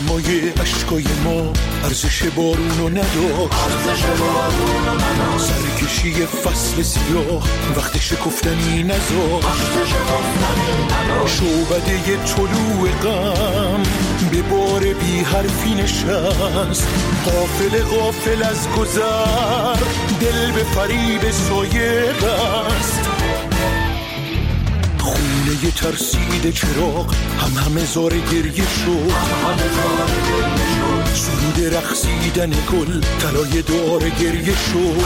دمای عشقای ما ارزش بارونو نداشت، سرکشی فصل سیاه وقت شکفتنی نذاشت، شعبده طلوع غم به بار بی حرفی نشست، غافل از گذر دل به فریب سایه بست، خونه ترسیده چراغ همه زار گریه شد، سرود رقصیدن گل طلای دار گریه شد،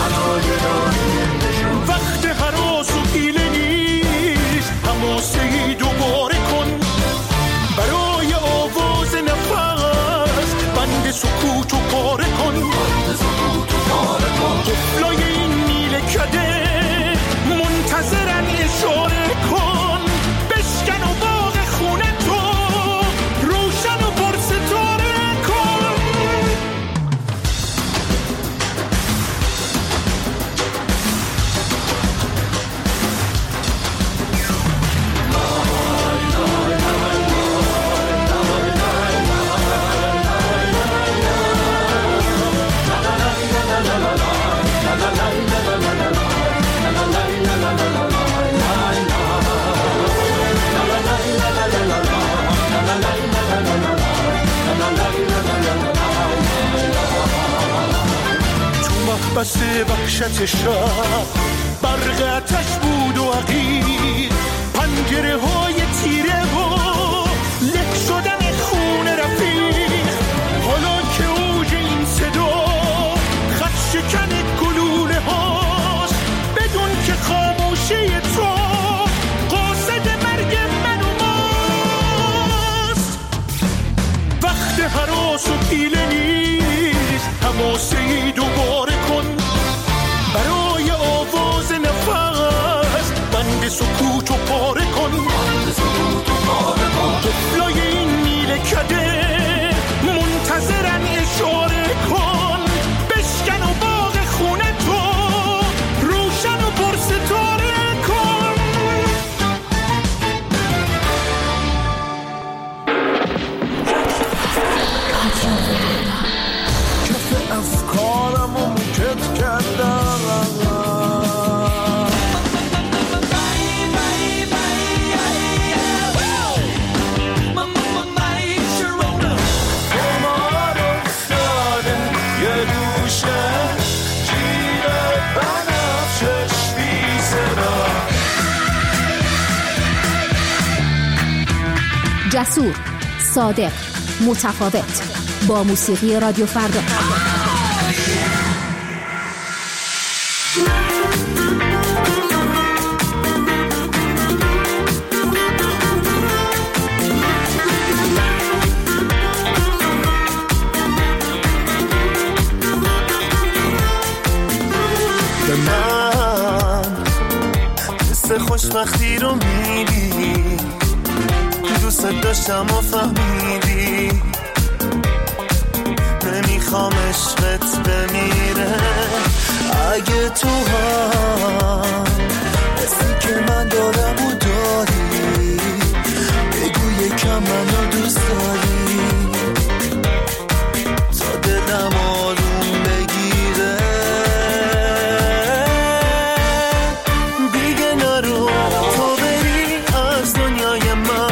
وقت هراس و حیله نیست، حماسه‌ای دوباره کن برای آواز نفس، بند سکوت و پاره کن، قفلای این نیل کده منتظرن اشاره کن، بشکن و باغ خونه تو روشن و پرستاره کن. بس وحشت شب برق آتش بود و عقیق، پنجره های تیره و له شدن خون رفیق، حالا که اوج این صدا خط شکن گلوله هاست، بدون که خاموشی تو قاصد مرگ من و ماست، وقت هراس و پیله نیست، حماسه‌ای دوباره کن برای آواز نفس، بند سکوت و پاره کن، قفلای این نیل کده منتظرن اشاره کن، بشکن و باغ خونه تو روشن و پرستاره کن. کف افکارم و مکت کردم، جسور، صادق، متفاوت، با موسیقی رادیو فردا. به من حس خوشبختی رو میدی، دوست داشتم و فهمیدی، نمیخوام عشقت بمیره، اگه تو هم حسی که من دارم و داری، بگو یکم منو دوست داری، تا دلم آروم بگیره، دیگه نرو تو بری از دنیای من،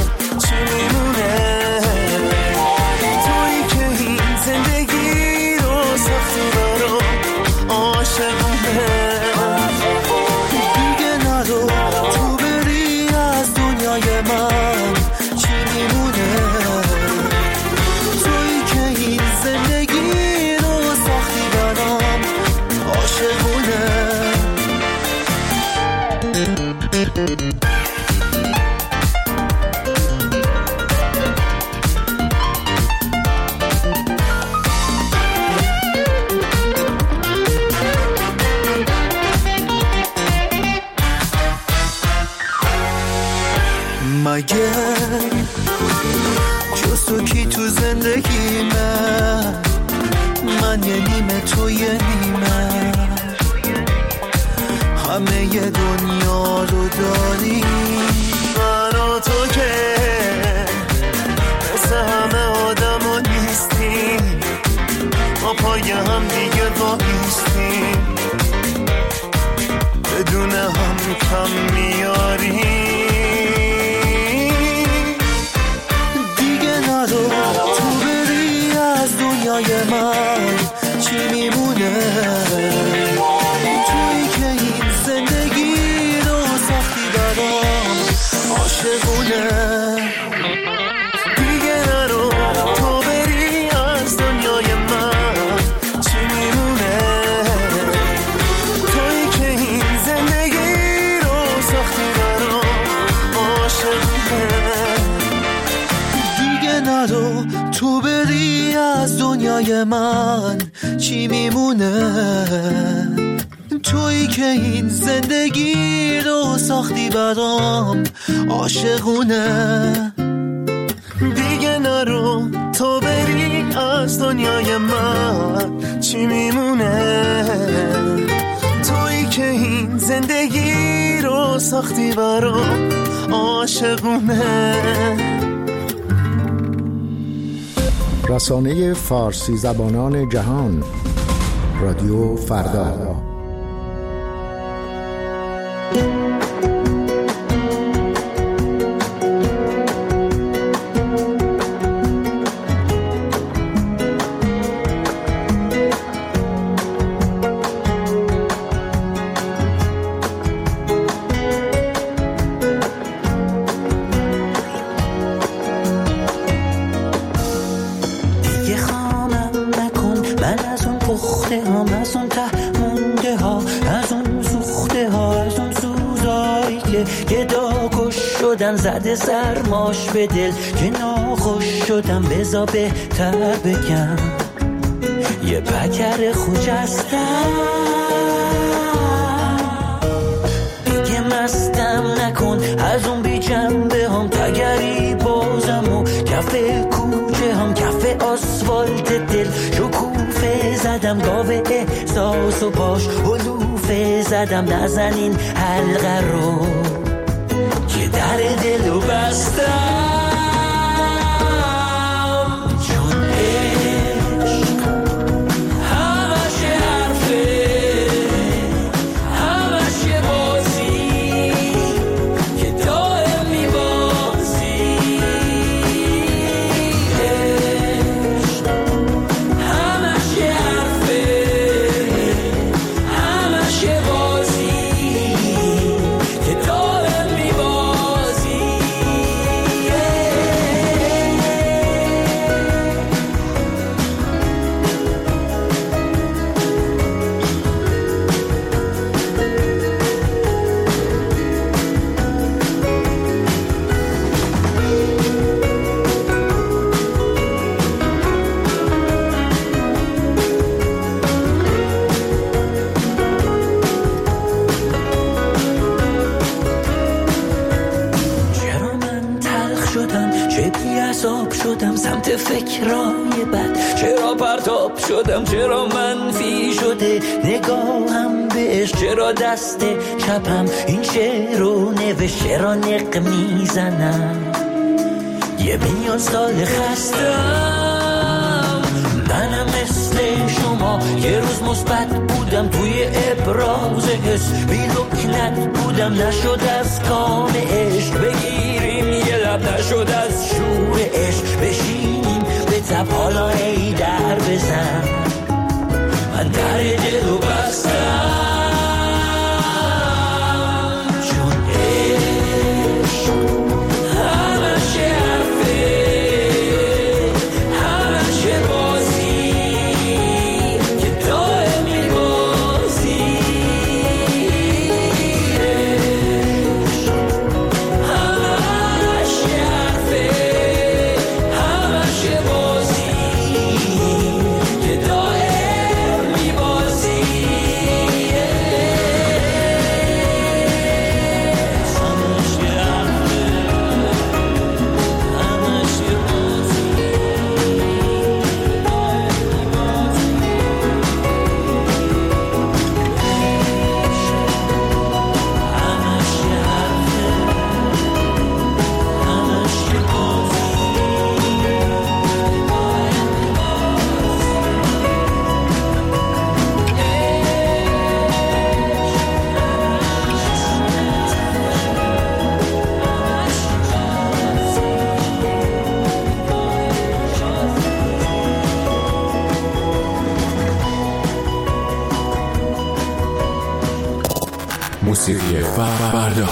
مگه جز تو کی تو زندگی من یه نیمه تو یه نیمه، همه ی دنیا رو داری، من و تو که مثل همه آدم پای هم دیگه وایستیم، بدون هم کم میاریم. دیگه نرو تو بری از دنیای من، چی میمونه توی که این زندگی رو ساختی برام عاشقونه. دیگه نرو تو بری از دنیای من، چی میمونه توی که این زندگی رو ساختی برام عاشقونه. دیگه نرو تو بری از دنیای من، چی میمونه تویی که این زندگی رو ساختی برام عاشقونه. دیگه نرو تو بری از دنیای من، چی میمونه تویی که این زندگی رو ساختی برام عاشقونه. رسانه فارسی زبانان جهان، رادیو فردا. زده سرماش به دل که ناخوش شدم، بزا بهتر بگم یه پکر خوجستم. دیگه مستم نکن از اون بی جنبه هم، تگری بازم و کف کوچه هم، کف آسفالت دل شکوفه زدم، گاوه احساس و پاش علوفه زدم. نزنین حلقه رو در دلو بستم، چون عشق همش حرفه، همش بازی که دائم میبازی. عشق همش حرفه، همش بازی که دائم میبازی. سمت فکرای بد چرا پرتاب شدم، چرا منفی شده نگاهم بهش، چرا دست چپم این شعر رو نوشت، چرا نق میزنم یه میلیون سال خستم. منم مثل شما یه روز مثبت بودم، توی ابراز حس بی لکنت بودم، نشد از کام عشق بگیریم یه لب، نشد از شور عشق بشینیم به تب، حالا ای در بزن من در دلو بستم، چون عشق همش حرفه، همش بازی که دائم میبازی. عشق همش حرفه، موسیقی فردا.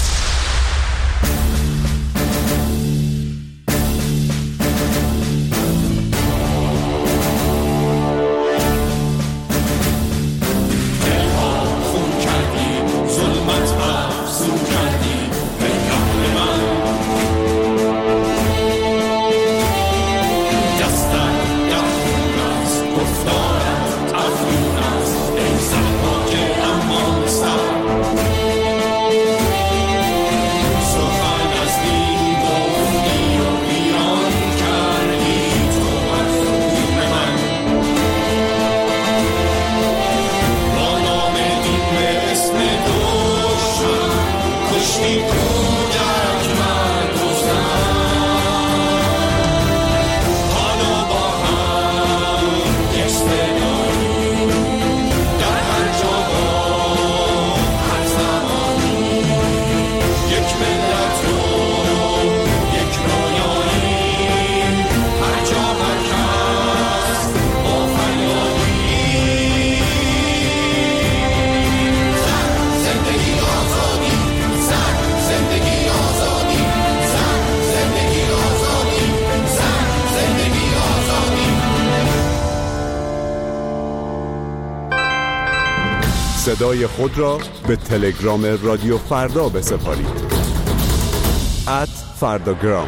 صدای خود را به تلگرام رادیو فردا بسپارید. @فرداگرام.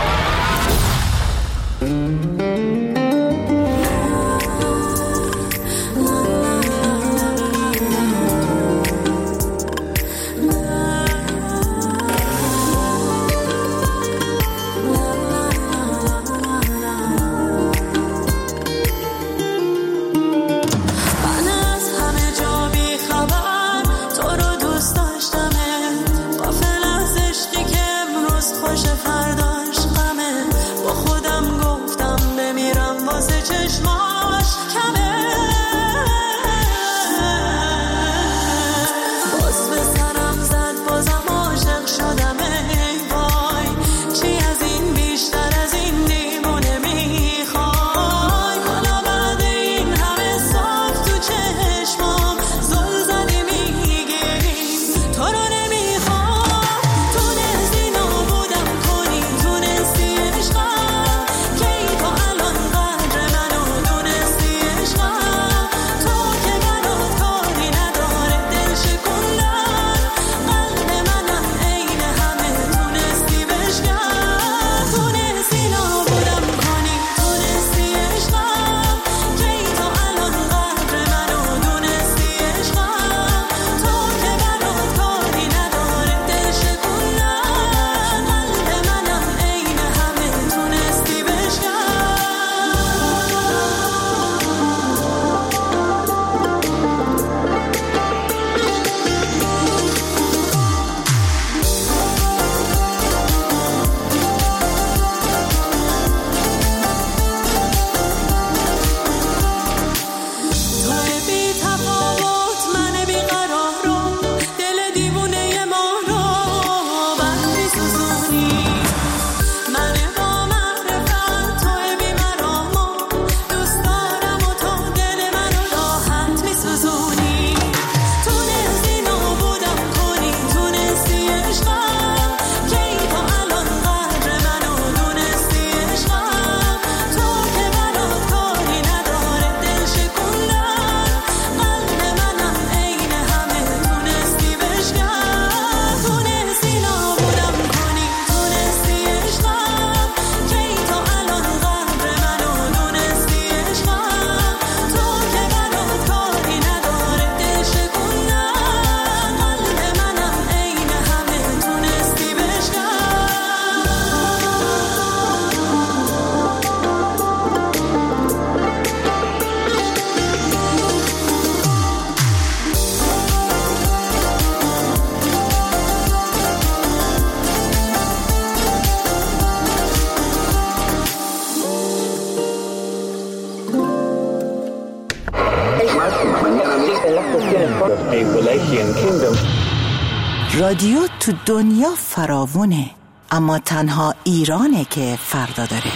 رادیو تو دنیا فراوونه، اما تنها ایرانه که فردا داره.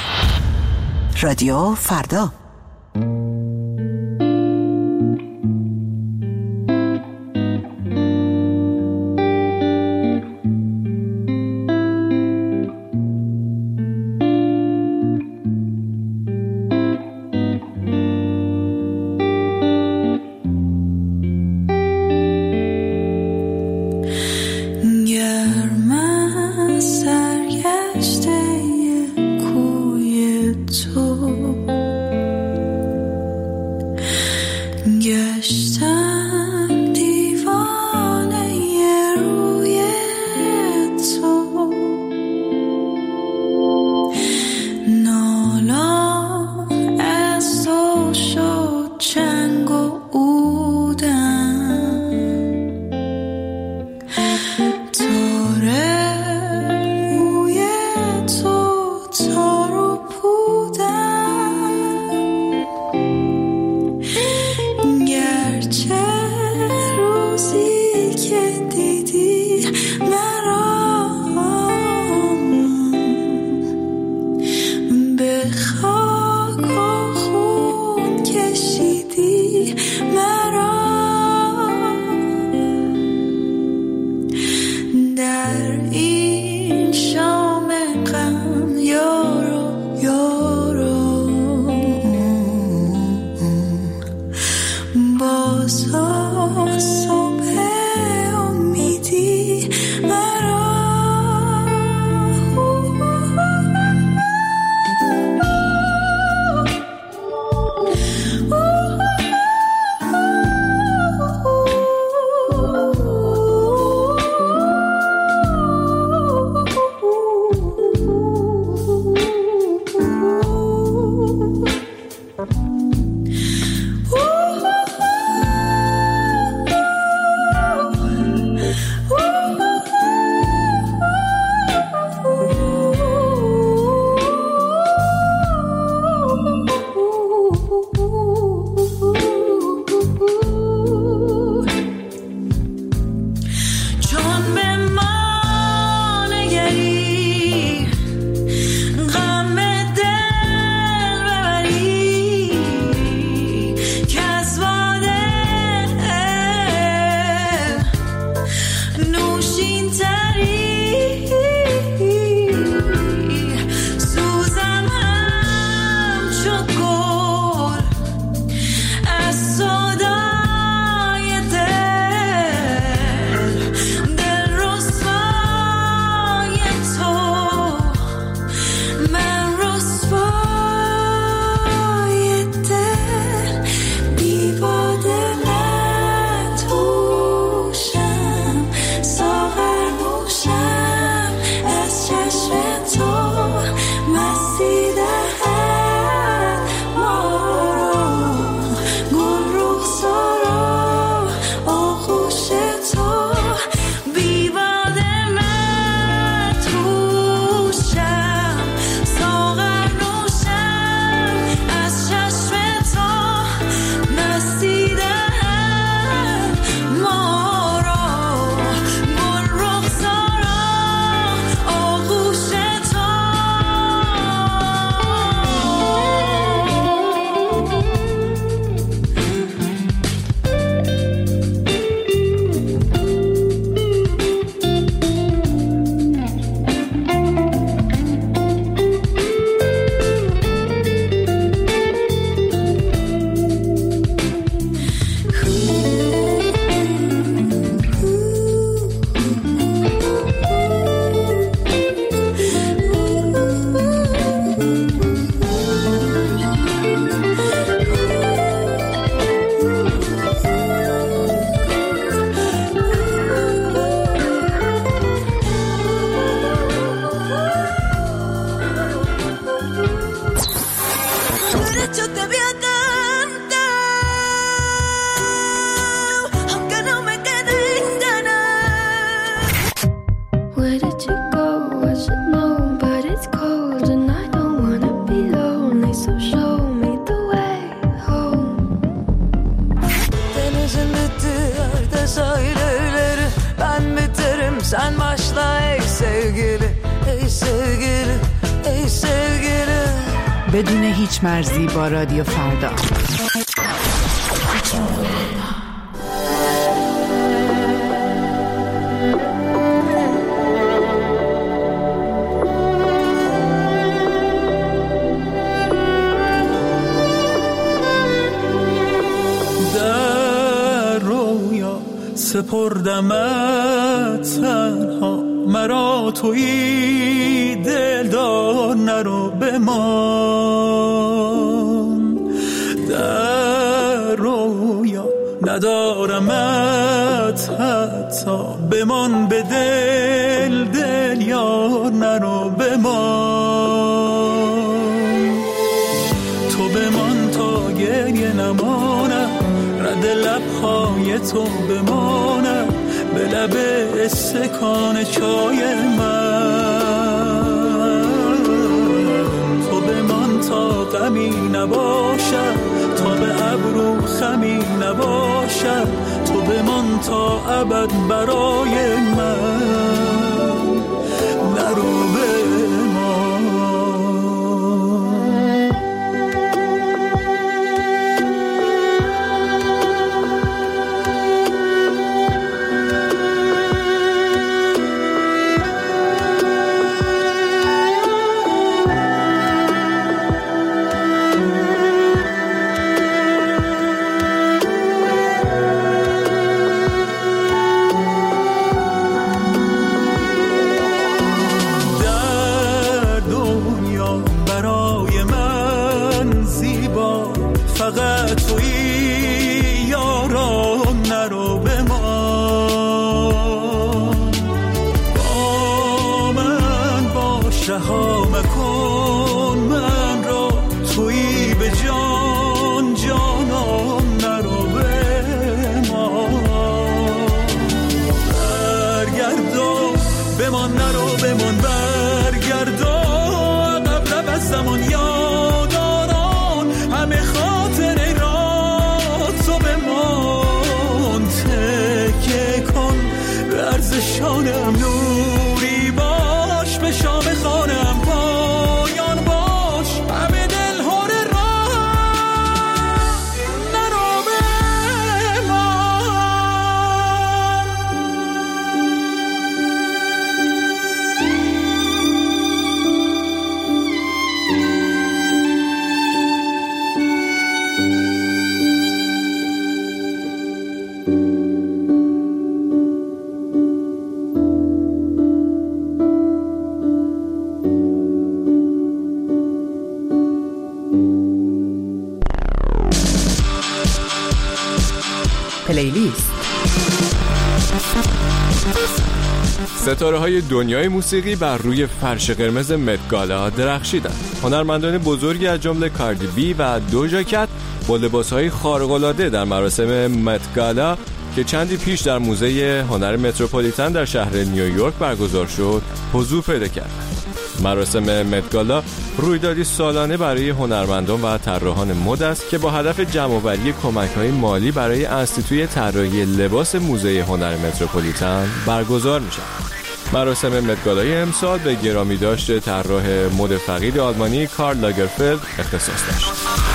رادیو فردا. تو گشتم دیوانه روی تو نالام از تو شد چنگ و عودم تاره موی تو تار و پودم گرچه روزی که دیدی مرا به خاک و خون کشیدی مرا در این شام غم یارو یارو باز صبح امیدی مرا چون به ما نگری غم دل ببری که از باده نوشین تری سوزم همچو گل از صدای دل رسوای تو من رسوای دل بیواده مدهوشم ساغر نوشم از چشم تو مستی دهد ما رو گل رخسارا آغوش تو بیواده مدهوشم ساغر نوشم از چشم تو مستی دهد ما را گل رخسارا آغوش تو Yo te voy a cantar, aunque no me queden ganas. Where did you go? I should know, but it's cold and I don't wanna be lonely. So show me the way home. Denizin bitti sahilleri, ben biterim sen başla ey sevgili, ey sevgili, ey sevgili. بدون هیچ مرزی با رادیو فردا. در رویا سپردمت تنها مرا تویی دلدار نرو بمان در رویا ندارمت حتی بمان به دل دل یار نرو بمان تو بمان تا گریه نمانم رد لبهای تو بمانم به لب استکان چای من تو بمان تا غمی نباشم تا به ابرو خمی نباشم تو بمان تا ابد برای من نرو بمان فقط تویی یاران نرو بمان با من باش رها مکن من را تویی به جان جانان نرو بمان برگردو بمان نرو بمان برگردو عقب از زمان یاداران همه خاطره را تو بمان تکه کن به ارزشانم نوری باش به شام خانم پایان باش همه دل هره را نرو بمان پلیلیست. ستاره‌های دنیای موسیقی بر روی فرش قرمز مدگالا درخشیدند. هنرمندان بزرگی از جمله کاردی بی و دوجا کت با لباس‌های خارق‌العاده در مراسم مدگالا که چندی پیش در موزه هنر متروپولیتن در شهر نیویورک برگزار شد، حضور پیدا کردند. مراسم مدگالا رویدادی سالانه برای هنرمندان و طراحان مد است که با هدف جمع‌آوری کمک‌های مالی برای انستیتوی طراحی لباس موزه هنر متروپولیتن برگزار می‌شود. مراسم مدگالای امسال به گرامی داشته طراح مد فقید آلمانی کارل لاگرفلد اختصاص داشت.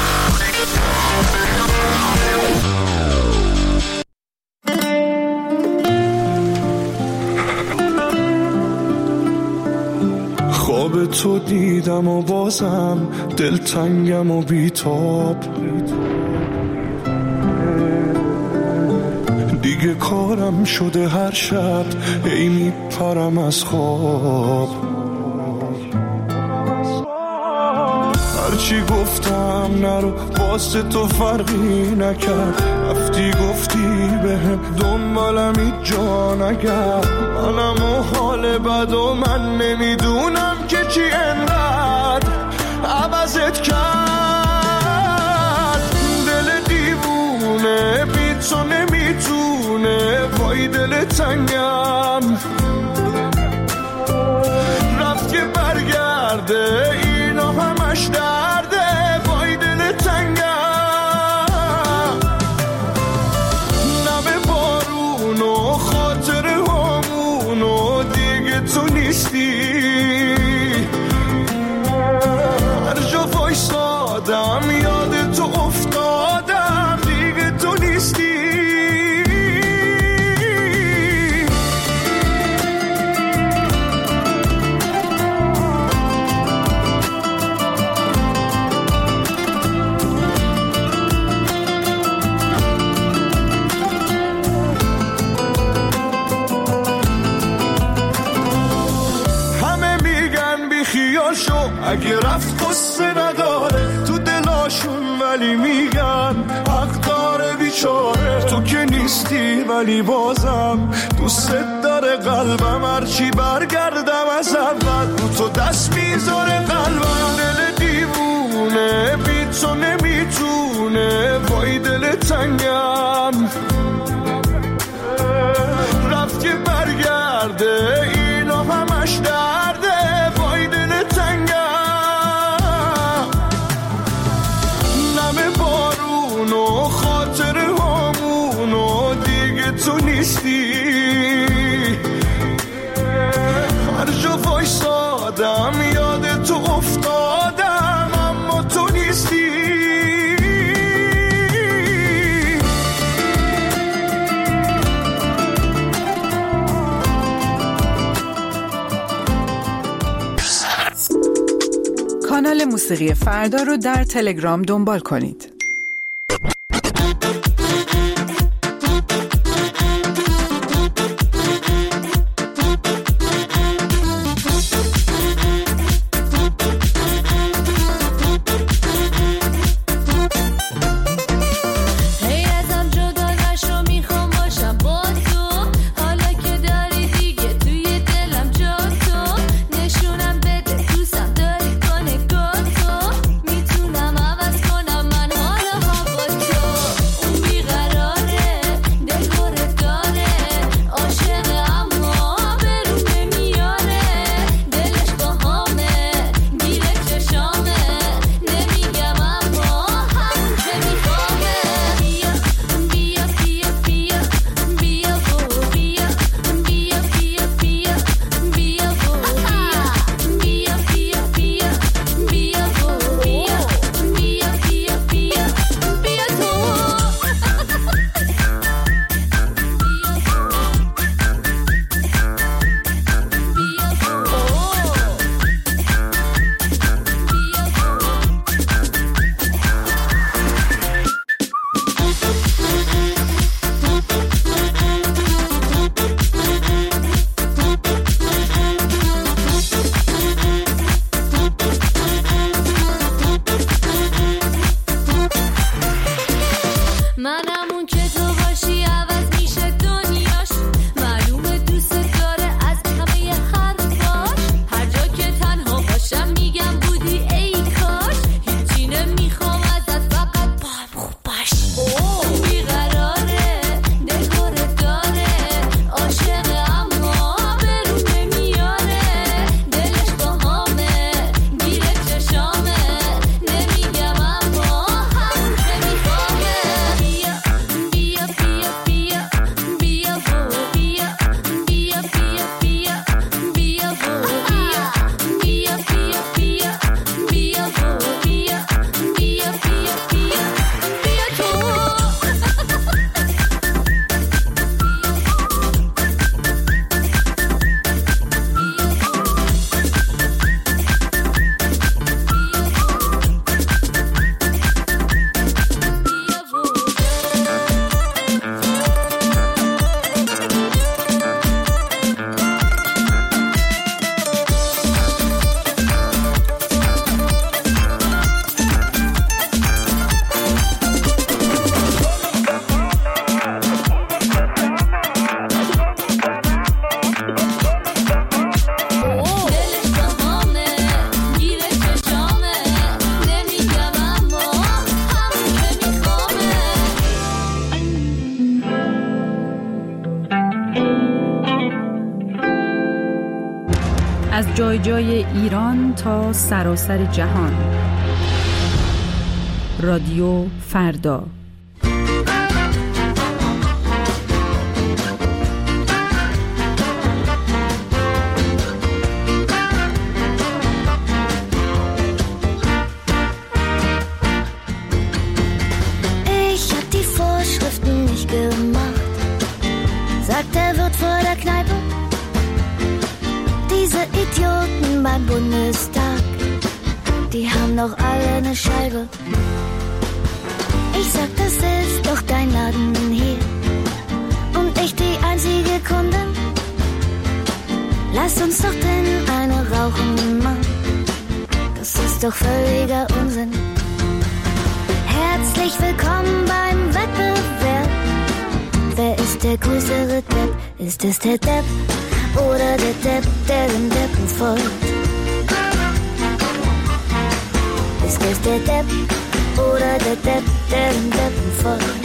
خواب تو دیدم و بازم دلتنگم و بیتاب دیگه کارم شده هر شب ای میپرم از خواب هرچی گفتم نرو واسه تو فرقی نکرد رفتی گفتی بهم دنبالم هیچ جا نگرد منم و حال بد و من نمیدونم که چی انقدر عوضت کرد دل دیوونه بی تو نمیتونه وای دل تنگم رفت که برگرده اینا همش درده وای دل تنگم نم بارون و خاطر همون و دیگه تو نیستی هر جا وایسادم یاد تو افتادم دیگه تو نیستی ولی میگن حق داره بیچاره. تو که نیستی ولی بازم دوست داره قلبم، هرچی برگردم از اول رو تو دست میذاره قلبم. دل دیوونه بی تو نمیتونه، وای دل تنگم رفت که برگرده، اینا همش درده، وای دل تنگم. نم بارون و خاطر هامون و دیگه تو نیستی، هر جا وایسادم یاد تو افتادم اما تو نیستی. کانال موسیقی فردا رو در تلگرام دنبال کنید. از جای جای ایران تا سراسر جهان. رادیو فردا. Ich hab die Vorschriften nicht gemacht, sagt der Wirt vor der Kneipe. Diese Idioten beim Bundestag, die haben doch alle eine Scheibe. Ich sag, das ist doch dein Laden hier und ich die einzige Kundin. Lass uns doch denn eine rauchen, Mann. Das ist doch völliger Unsinn. Herr der größere Depp? Ist es der Depp oder der Depp, der dem Deppen folgt? Ist es der Depp oder der Depp, der dem Deppen folgt?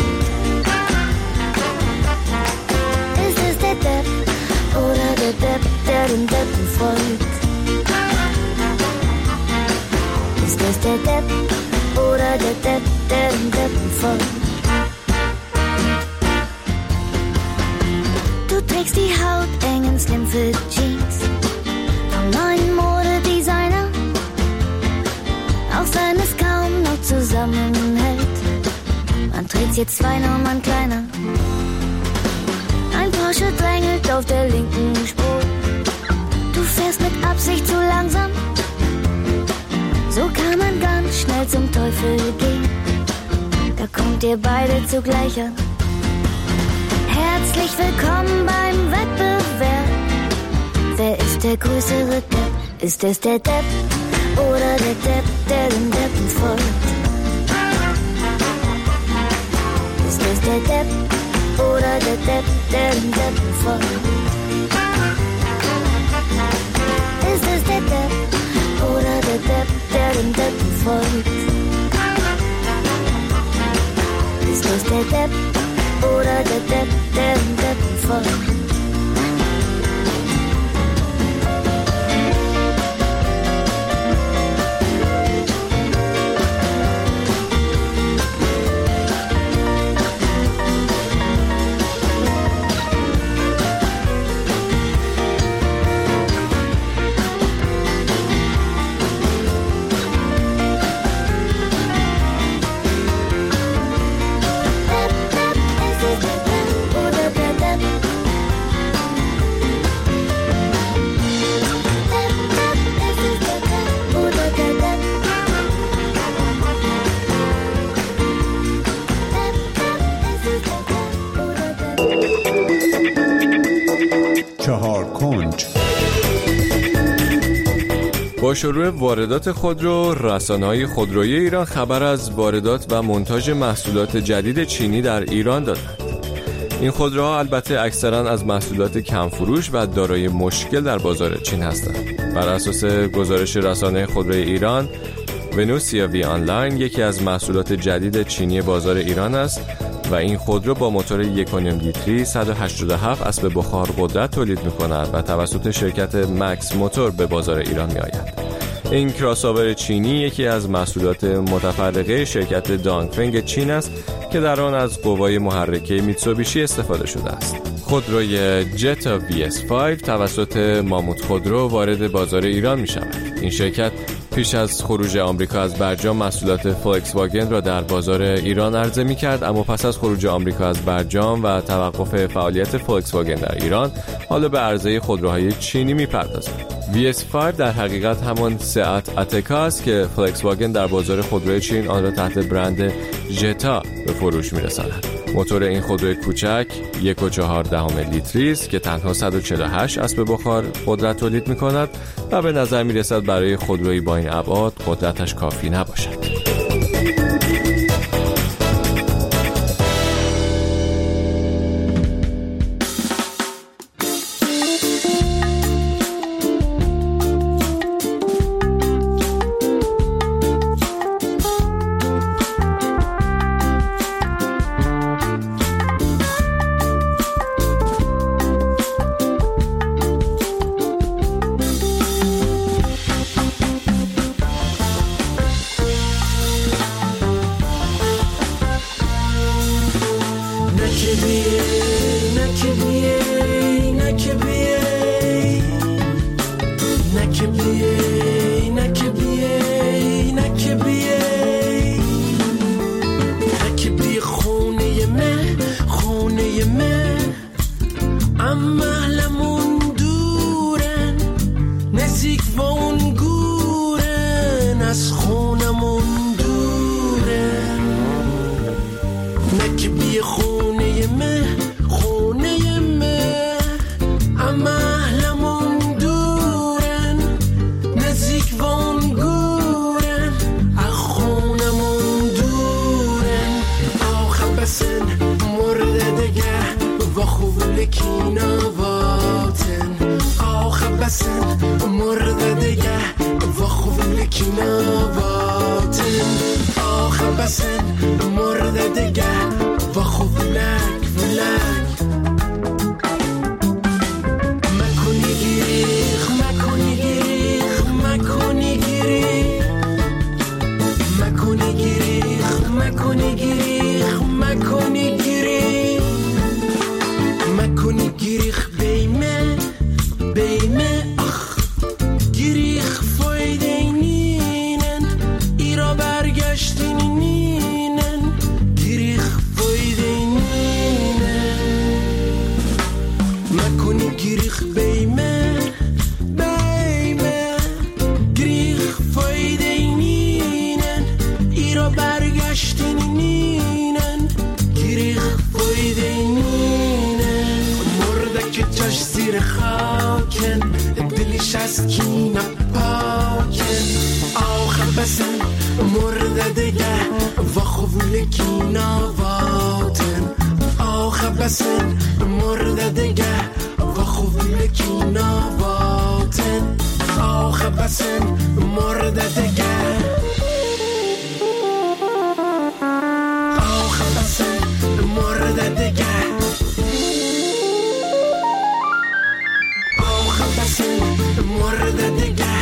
Ist es der Depp oder der Depp, der dem Deppen folgt? Ist es der Depp oder der Depp, der dem Deppen folgt? Du trägst die hautengen Slimfit Jeans vom neuen Modedesigner, auch wenn es kaum noch zusammenhält. Man dreht jetzt 2 Nummern kleiner. Ein Porsche drängelt auf der linken Spur. Du fährst mit Absicht zu langsam. So kann man ganz schnell zum Teufel gehen. Da kommt ihr beide zugleich an. Herzlich willkommen beim Wettbewerb. Wer ist der größere Depp? Ist es der Depp oder der Depp, der dem Deppen folgt? Ist es der Depp oder der Depp, der dem Deppen folgt? Ist es der Depp oder der Depp, der dem Deppen folgt? Ist es der Depp oder der Depp, der dem Deppen folgt? با شروع واردات خودرو، رسانه‌های خودرویی ایران خبر از واردات و مونتاژ محصولات جدید چینی در ایران دادند. این خودروها البته اکثرا از محصولات کم فروش و دارای مشکل در بازار چین هستند. بر اساس گزارش رسانه خودروی ایران، ونوسیا وی آنلاین یکی از محصولات جدید چینی بازار ایران است و این خودرو با موتور 1.5 لیتری 187 اسب بخار قدرت تولید می‌کند و توسط شرکت مکس موتور به بازار ایران می‌آید. این کراس‌آور چینی یکی از محصولات متفرقه شرکت دانگفنگ چین است که در آن از قوای محرکه میتسوبیشی استفاده شده است. خودروی جتا VS5 توسط ماموت خودرو وارد بازار ایران می‌شود. این شرکت پیش از خروج آمریکا از برجام محصولات فولکس واگن را در بازار ایران عرضه می‌کرد، اما پس از خروج آمریکا از برجام و توقف فعالیت فولکس واگن در ایران، حالا به عرضه خودروهای چینی می‌پردازد. VS5 در حقیقت همان سئات اتکا است که فولکس واگن در بازار خودروی چین آن را تحت برند جتا به فروش می‌رساند. موتور این خودروی کوچک 1.4 لیتری است که تنها 148 اسب بخار قدرت تولید می‌کند و به نظر می‌رسد برای خودرویی با این ابعاد قدرتش کافی نباشد. بسن مرد دیگه و خوب لکناباتن آخه بسن مرد دیگه و خوب لک ولک مکنی گیریخ مکنی گیریخ مکنی گیریخ مکنی گیریخ مکنی گیریخ مکنی گیریخ مکنی گیریخ بیمه بیمه اخ گیریخ فایدینینن ایرا برگشتین نینن گیریخ فایدینینن مکنی گیریخ بیمه بیمه گیریخ فایدینینن ایرا برگشتین نینن گیریخ فایدینینن مرده که جاش زیر خاکن دلش از کینه پاکن آخه بسن مرده دیگه و خوبول کینا واتن آخه بسن مرده دیگه و خوبول کینا واتن آخه بسن مرده دیگه آخه بسن مرده دیگه آخه بسن مرده دیگه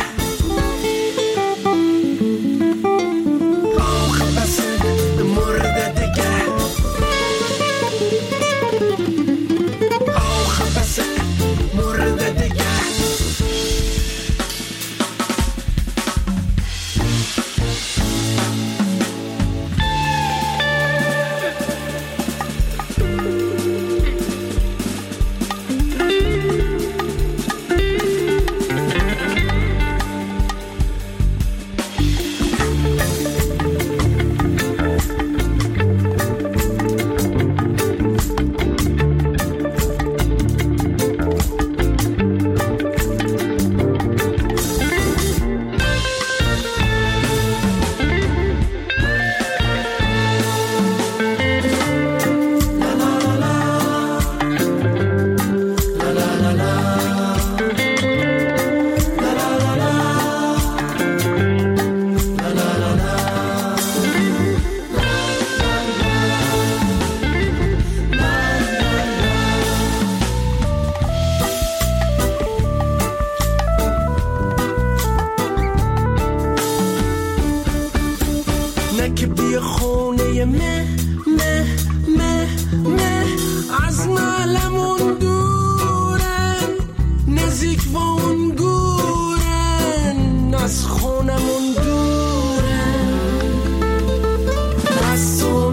آخه بسن مرده دیگه آخه بسن مرده دیگه نکه بی خونه مه از معلمون دورن نزیک و اون گورن از خونمون دورن بس و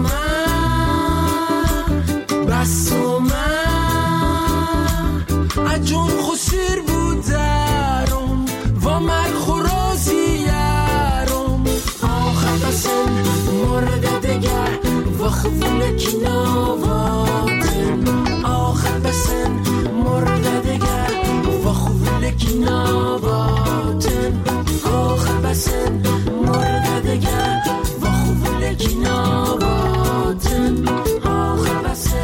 من اجون خسیر بودارم و من خرازیارم آخه بسن مرد دیگه و خوبونه کینا واتن آخه بسن مرد دیگه و خوبونه کینا واتن آخه بسن مرد دیگه و خوبونه کینا واتن آخه بسن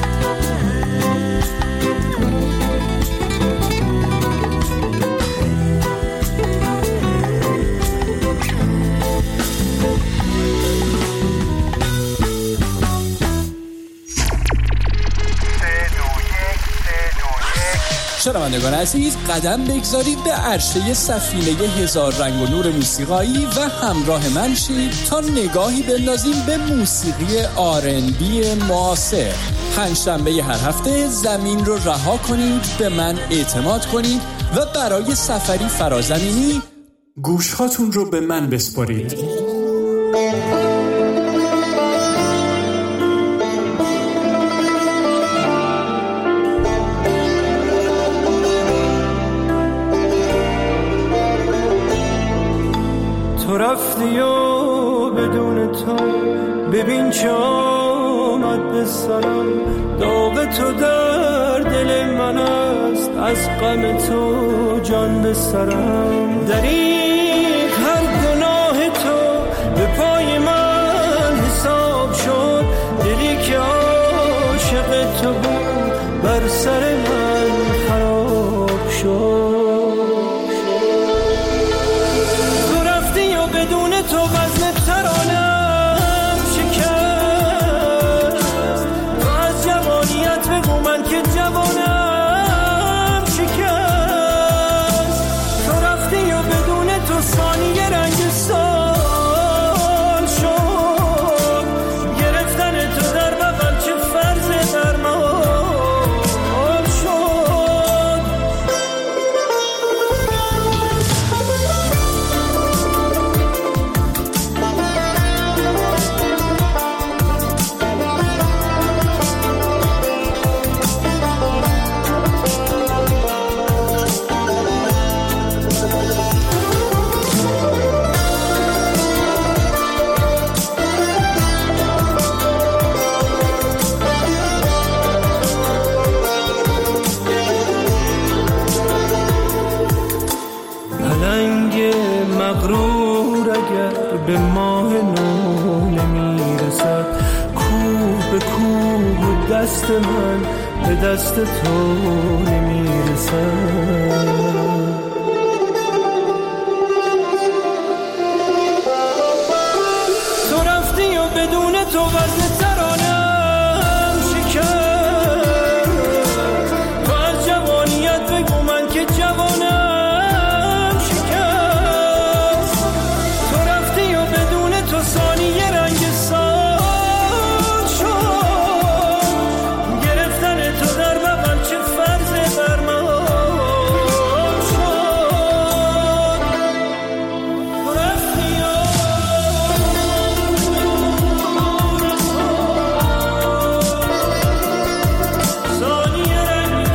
شنوندگان عزیز قدم بگذارید به عرشه سفینه هزار رنگ و نور موسیقایی و همراه من شید تا نگاهی بندازیم به موسیقی R&B معاصر. پنجشنبه هر هفته زمین رو رها کنید، به من اعتماد کنید و برای سفری فرازمینی گوشهاتون رو به من بسپارید. تو رفتی و بدون تو ببین چه آمد به سرم داغ تو در دل من است از غم تو جان به سرم درید هر گناه تو به پای من حساب شد دلی که عاشق تو بود بر سر من خراب شد دست من به دست تو نمیرسد. تو رفتی و بدون تو وزن ترانم شکر، تو از جوانیت بگو من که جوانم شکست. تو رفتی و بدون تو ثانیه رنگ سال شد، گرفتن تو در بغل چه فرض برمان شد. تو رفتی و ثانیه رنگ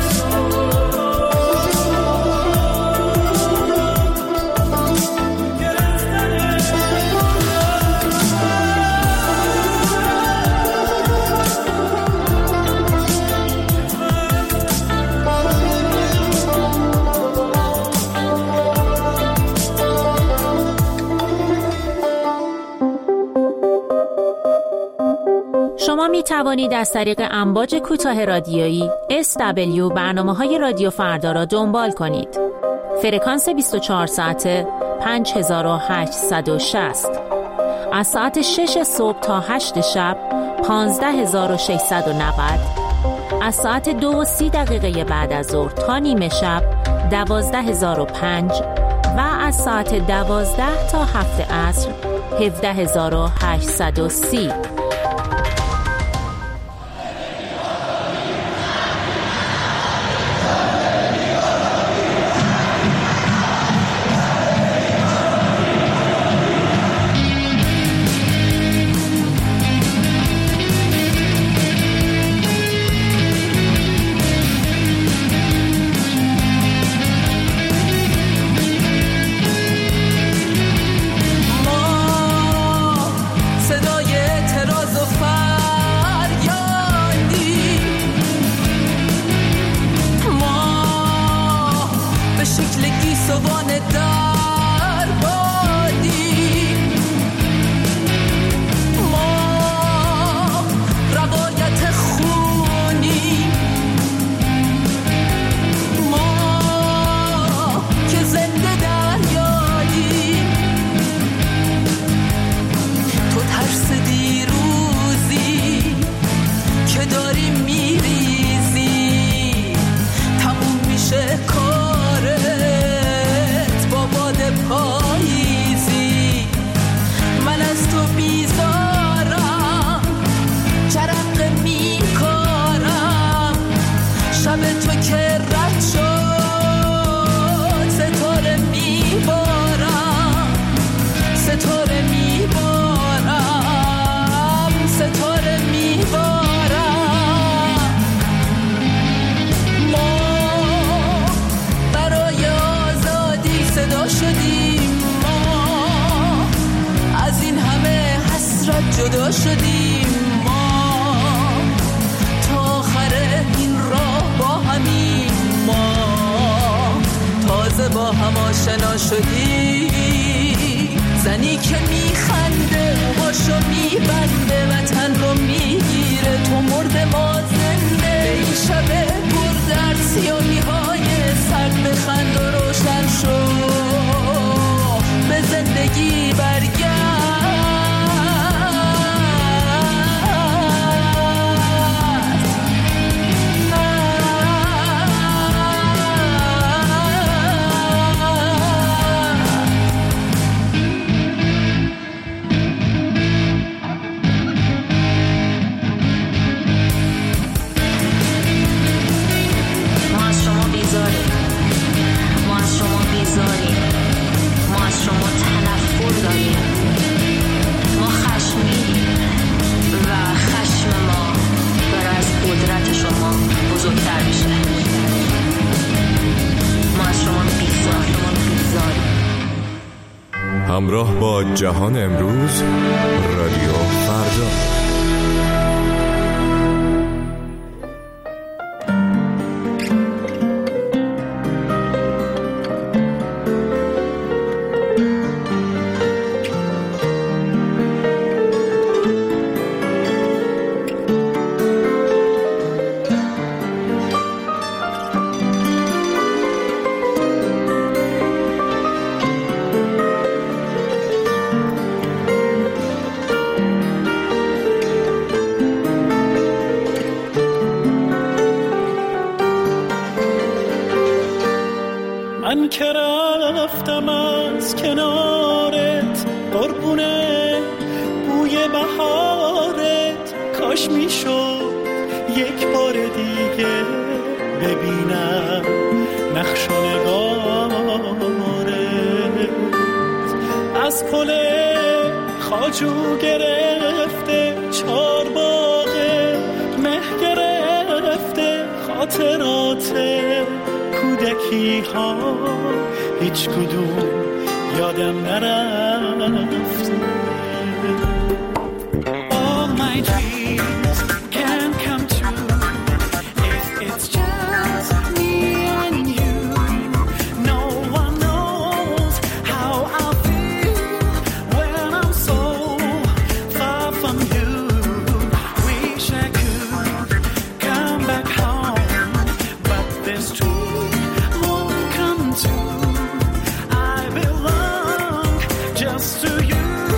شما می توانید از طریق امواج کوتاه رادیویی SW برنامه‌های رادیو فردا را دنبال کنید. فرکانس 24 ساعته 5860. از ساعت 6 صبح تا 8 شب 15690. از ساعت 2:30 بعد از ظهر تا نیمه شب 12005 و از ساعت 12 تا 7 عصر 17830. جدا شدیم ما، تا آخر این راه با همین ما، تازه با هم آشنا شدیم. زنی که میخنده باشو میبنده، وطن رو میگیره تو مرد ما زنده. این شب بردر سیاهی های سرد بخند و روشن شو، به زندگی برگرد. همراه با جهان امروز، رادیو فردا. بهارت کاش میشد یک بار دیگه ببینم نقش و نگارت. از پل خواجو گرفته چارباغه مه گرفته خاطرات کودکی ها هیچ کدوم یادم نرفته. All my dreams can come true if it's just me and you. No one knows how I feel when I'm so far from you. Wish I could come back home, but this dream won't come true. I belong just to you.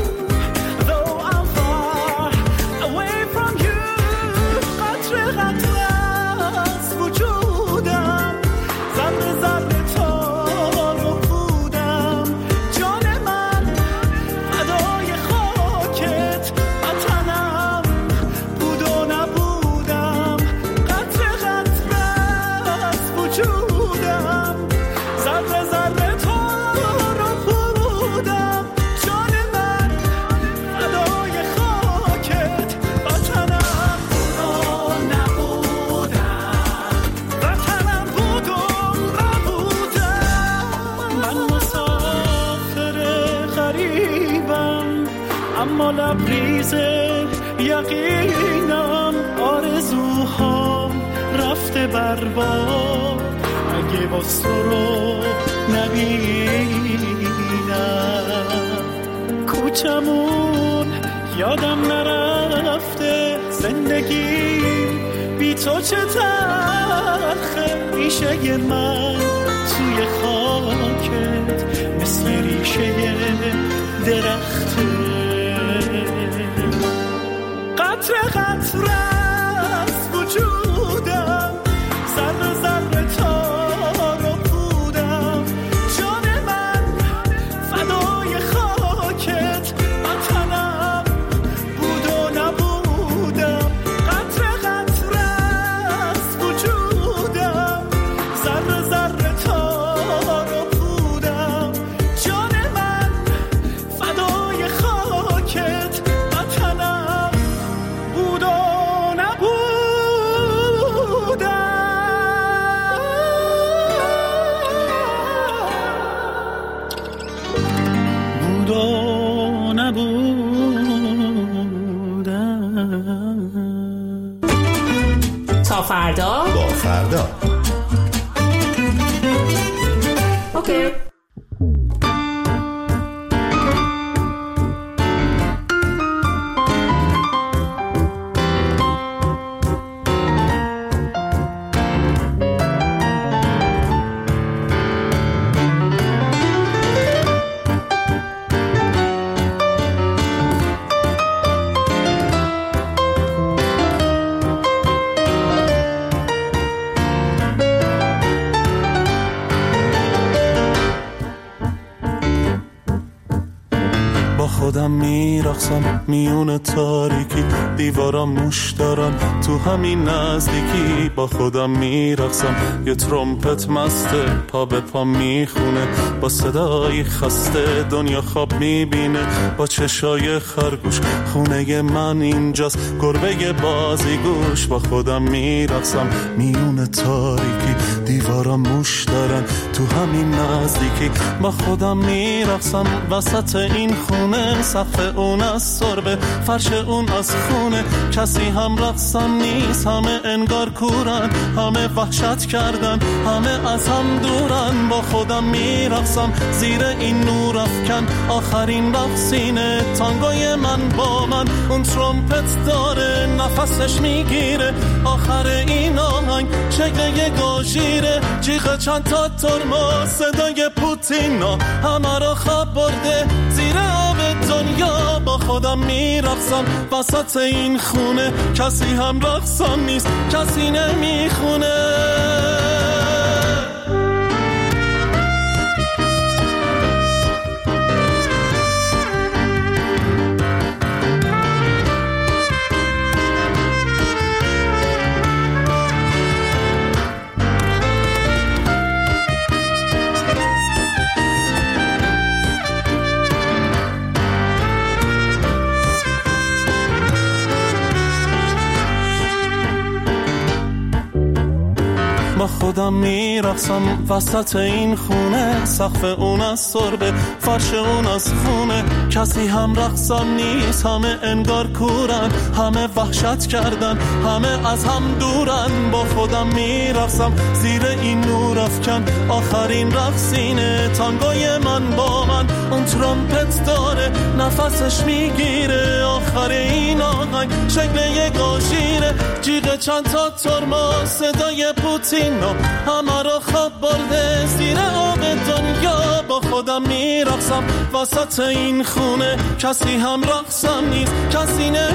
اما لبریز یقینم آرزوها رفته برباد. اگه باز تو رو نبینم کوچمون یادم نرفته. زندگی بی تو چه تلخه. ریشه من توی خاکت مثل ریشه درخته. قطره قطره از وجودم ذره ذره تار و پودم. جان من فدای خاکت وطنم بود و نبودم. قطره قطره از وجودم ذره ذره تار و پودم. جان من فدای خاکت وطنم بود و نبودم. تا فردا با فردا. اوکی. خودم میرقصم میون تاریکی. دیوارم موش دارن تو همین نزدیکی. با خودم میرقصم یه ترومپت مسته پا به پا میخونه. با صدای خسته دنیا خواب میبینه. با چشای خرگوش خونه من اینجاست گربه بازیگوش. با خودم میرقصم میون تاریکی. دیوارم موش دارن تو همین نزدیکی. با خودم میرقصم وسط این خونه. سقف اون از سربه فرش اون از خونه. کسی هم رقصم نیست. همه انگار کورن. همه وحشت کردن. همه از هم دورن. با خودم میرقصم زیر این نور افکن. آخرین رقصینه تانگوی من با من. اون ترومپت داره نفسش میگیره. آخر این آهنگ شکل گاژیره. جیغ چند تا ترمز صدای پوتینا همه را خواب برده زیر آب دنیا. با خودم میرقصم وسط این خونه. کسی هم رقصم نیست. کسی نمیخونه. خودم میرقصم وسط این خونه، سقف اون از سربه، فرش اون از خونه. کسی هم رقصم نیست، همه انگار کورن، همه وحشت کردن، همه از هم دورن. با خودم میرقصم زیر این نور افکن، آخرین رقصینه تانگوی من با من. اون ترامپت داره نفسش میگیره، آخر این آهنگ شکل یک آژیره. جیغ چند تا ترمز، صدای پوتین همه رو خواب برده زیر آب دنیا. با خودم میرقصم وسط این خونه، کسی هم رقصم نیست، کسی